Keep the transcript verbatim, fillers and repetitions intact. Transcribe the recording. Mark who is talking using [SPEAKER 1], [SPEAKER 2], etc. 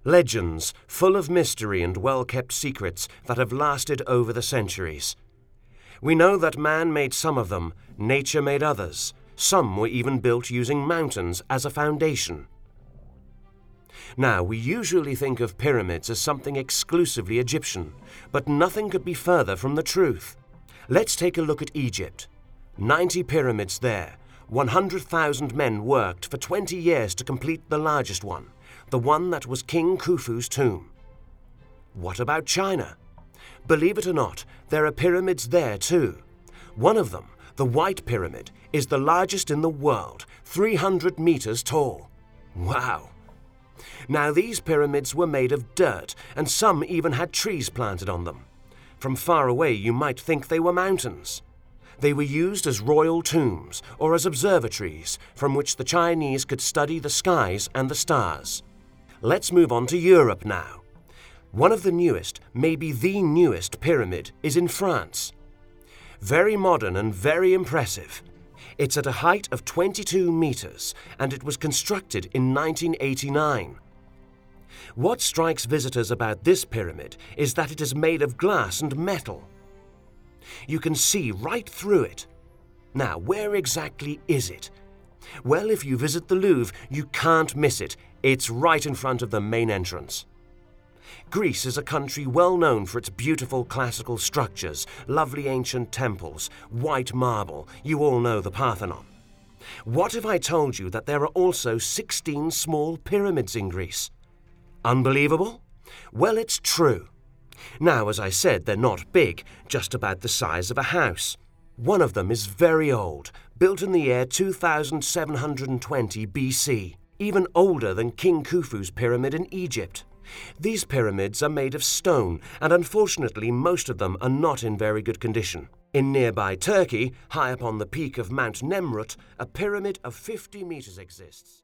[SPEAKER 1] Legends full of mystery and well-kept secrets that have lasted over the centuries. We know that man made some of them, nature made others. Some were even built using mountains as a foundation. Now, we usually think of pyramids as something exclusively Egyptian, but nothing could be further from the truth. Let's take a look at Egypt. ninety pyramids there. one hundred thousand men worked for twenty years to complete the largest one, the one that was King Khufu's tomb. What about China? Believe it or not, there are pyramids there too. One of them, the White Pyramid, is the largest in the world, three hundred meters tall. Wow! Now, these pyramids were made of dirt, and some even had trees planted on them. From far away, you might think they were mountains. They were used as royal tombs or as observatories from which the Chinese could study the skies and the stars. Let's move on to Europe now. One of the newest, maybe the newest pyramid is in France. Very modern and very impressive. It's at a height of twenty-two meters, and it was constructed in nineteen eighty-nine. What strikes visitors about this pyramid is that it is made of glass and metal. You can see right through it. Now, where exactly is it? Well, if you visit the Louvre, you can't miss it. It's right in front of the main entrance. Greece is a country well known for its beautiful classical structures, lovely ancient temples, white marble. You all know the Parthenon. What if I told you that there are also sixteen small pyramids in Greece? Unbelievable? Well, it's true. Now, as I said, they're not big, just about the size of a house. One of them is very old, built in the year two thousand seven hundred twenty B C, even older than King Khufu's pyramid in Egypt. These pyramids are made of stone, and unfortunately most of them are not in very good condition. In nearby Turkey, high up on the peak of Mount Nemrut, a pyramid of fifty meters exists.